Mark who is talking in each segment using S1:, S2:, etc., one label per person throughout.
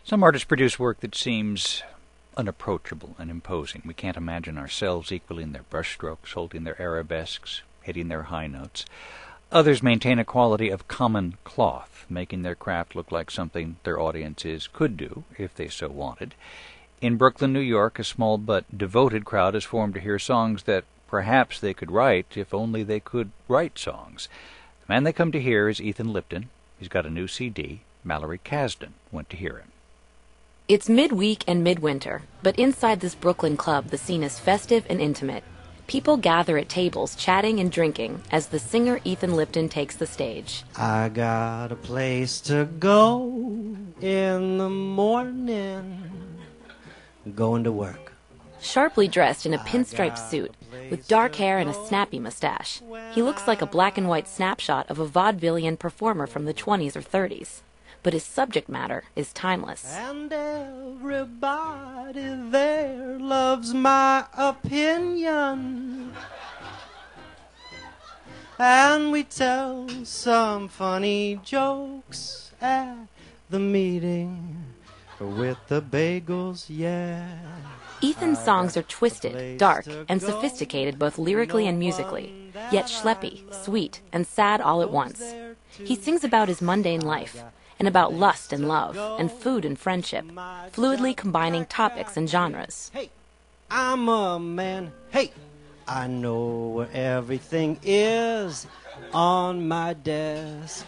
S1: Some artists produce work that seems unapproachable and imposing. We can't imagine ourselves equaling their brushstrokes, holding their arabesques, hitting their high notes. Others maintain a quality of common cloth, making their craft look like something their audiences could do if they so wanted. In Brooklyn, New York, a small but devoted crowd has formed to hear songs that perhaps they could write if only they could write songs. The man they come to hear is Ethan Lipton. He's got a new CD. Mallory Kasdan went to hear him.
S2: It's midweek and midwinter, but inside this Brooklyn club the scene is festive and intimate. People gather at tables chatting and drinking as the singer Ethan Lipton takes the stage.
S3: I got a place to go in the morning, going to work.
S2: Sharply dressed in a pinstripe suit, with dark hair and a snappy mustache, he looks like a black and white snapshot of a vaudevillian performer from the 20s or 30s. But his subject matter is timeless.
S3: And everybody there loves my opinion. And we tell some funny jokes at the meeting with the bagels, yeah.
S2: Ethan's songs are twisted, dark, and sophisticated both lyrically and musically, yet schleppy, sweet, and sad all at once. He sings about his mundane life, and about lust and love, and food and friendship, fluidly combining topics and genres.
S3: Hey, I'm a man. Hey, I know where everything is on my desk.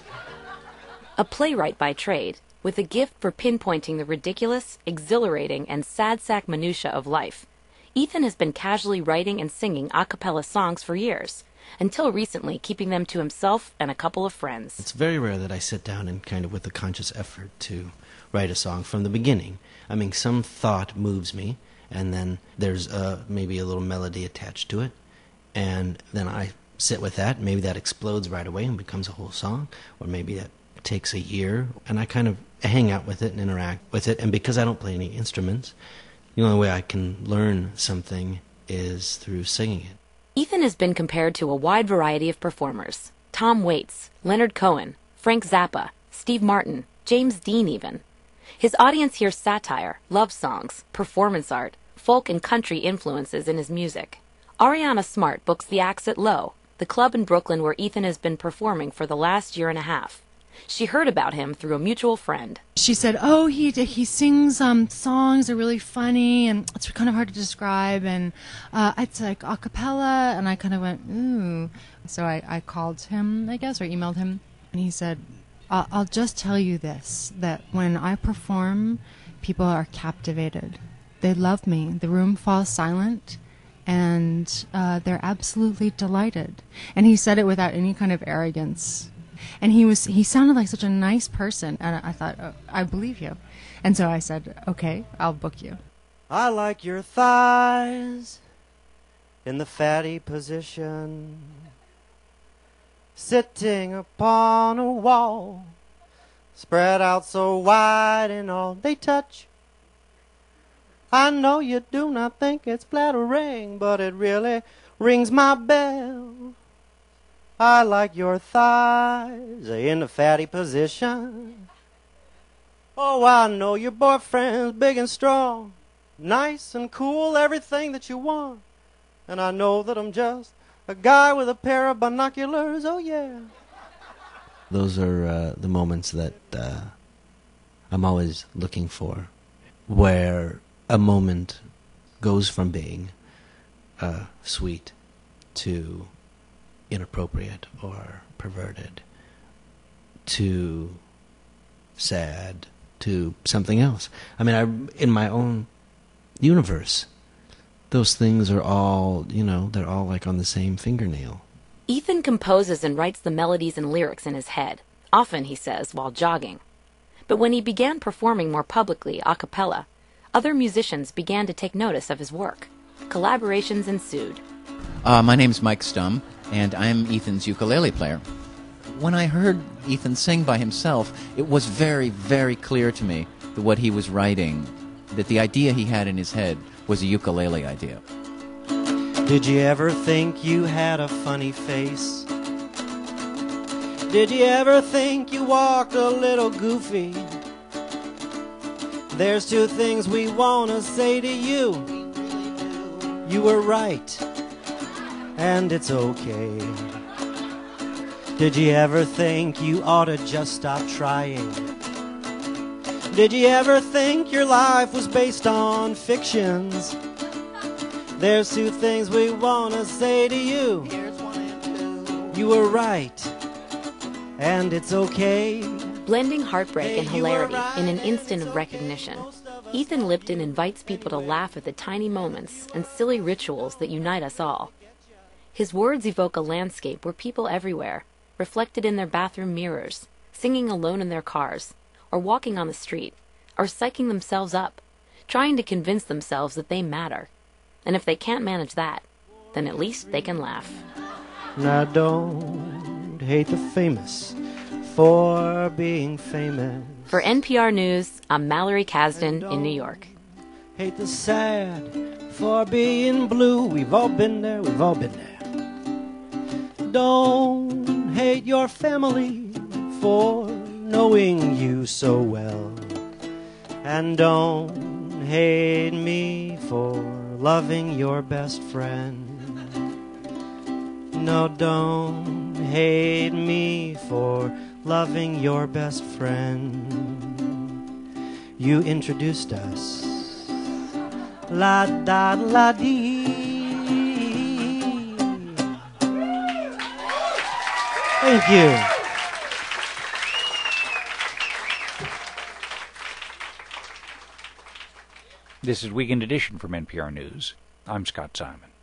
S2: A playwright by trade, with a gift for pinpointing the ridiculous, exhilarating, and sad sack minutiae of life, Ethan has been casually writing and singing a cappella songs for years, until recently keeping them to himself and a couple of friends.
S4: It's very rare that I sit down and kind of with a conscious effort to write a song from the beginning. I mean, some thought moves me, and then there's maybe a little melody attached to it, and then I sit with that. Maybe that explodes right away and becomes a whole song, or maybe that takes a year, and I kind of hang out with it and interact with it. And because I don't play any instruments, the only way I can learn something is through singing it.
S2: Ethan has been compared to a wide variety of performers. Tom Waits, Leonard Cohen, Frank Zappa, Steve Martin, James Dean even. His audience hears satire, love songs, performance art, folk and country influences in his music. Ariana Smart books the acts at Low, the club in Brooklyn where Ethan has been performing for the last year and a half. She heard about him through a mutual friend.
S5: She said, oh, he sings songs, are really funny, and it's kind of hard to describe, and it's like a cappella, and I kind of went, ooh. So I called him, I guess, or emailed him, and he said, I'll just tell you this, that when I perform, people are captivated. They love me. The room falls silent, and they're absolutely delighted. And he said it without any kind of arrogance. And he sounded like such a nice person, and I thought, oh, I believe you. And so I said, okay, I'll book you.
S3: I like your thighs in the fatty position, sitting upon a wall, spread out so wide and all they touch. I know you do not think it's flattering, but it really rings my bell. I like your thighs in the fatty position. Oh, I know your boyfriend's big and strong, nice and cool, everything that you want. And I know that I'm just a guy with a pair of binoculars, oh yeah.
S4: Those are the moments that I'm always looking for, where a moment goes from being sweet to inappropriate or perverted to sad to something else. I mean, in my own universe, those things are all, they're all like on the same fingernail.
S2: Ethan composes and writes the melodies and lyrics in his head, often, he says, while jogging. But when he began performing more publicly a cappella, other musicians began to take notice of his work. Collaborations ensued.
S6: My name's Mike Stum, and I'm Ethan's ukulele player. When I heard Ethan sing by himself, it was very, very clear to me that what he was writing, that the idea he had in his head was a ukulele idea.
S3: Did you ever think you had a funny face? Did you ever think you walked a little goofy? There's two things we want to say to you. You were right, and it's okay. Did you ever think you ought to just stop trying? Did you ever think your life was based on fictions? There's two things we want to say to you. Here's one and two. You were right, and it's okay.
S2: Blending heartbreak and hilarity in an instant of recognition, Ethan Lipton invites people to laugh at the tiny moments and silly rituals that unite us all. His words evoke a landscape where people everywhere, reflected in their bathroom mirrors, singing alone in their cars, or walking on the street, are psyching themselves up, trying to convince themselves that they matter. And if they can't manage that, then at least they can laugh.
S3: Now don't hate the famous for being famous.
S2: For NPR News, I'm Mallory Kasdan in New York.
S3: Hate the sad for being blue. We've all been there, we've all been there. Don't hate your family for knowing you so well. And don't hate me for loving your best friend. No, don't hate me for loving your best friend. You introduced us. La da la dee. Thank you.
S1: This is Weekend Edition from NPR News. I'm Scott Simon.